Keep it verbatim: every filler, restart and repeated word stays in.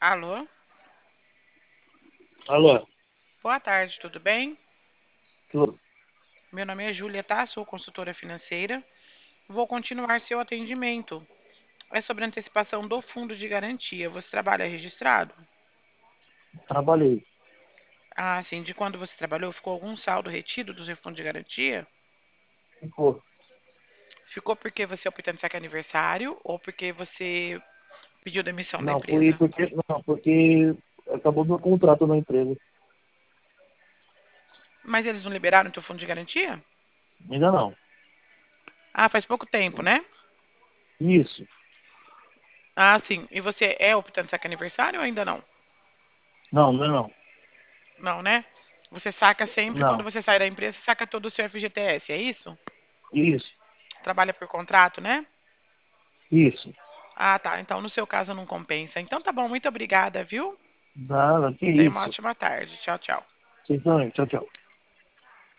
Alô? Alô, Boa tarde, tudo bem? tudo. Meu nome é Júlia, tá? Sou consultora financeira. Vou continuar seu atendimento. É sobre a antecipação do fundo de garantia. Você trabalha registrado? Trabalhei. Ah, sim. De quando você trabalhou, ficou algum saldo retido do seu fundo de garantia? Ficou. Ficou porque você optou em saque aniversário ou porque você pediu demissão da Não, fui empresa? porque, não, porque acabou meu contrato na empresa. Mas eles não liberaram o teu fundo de garantia? Ainda não. Ah, faz pouco tempo, né? Isso. Ah, sim. E você é optante saque aniversário ou ainda não? Não, não é não. Não, né? Você saca sempre, quando Não. você sai da empresa, você saca todo o seu F G T S, é isso? Isso. Trabalha por contrato, né? Isso. Ah, tá. Então, no seu caso, não compensa. Então, tá bom. Muito obrigada, viu? Nada, que Tenha uma isso. ótima tarde. Tchau, tchau. Vocês também. Tchau, tchau.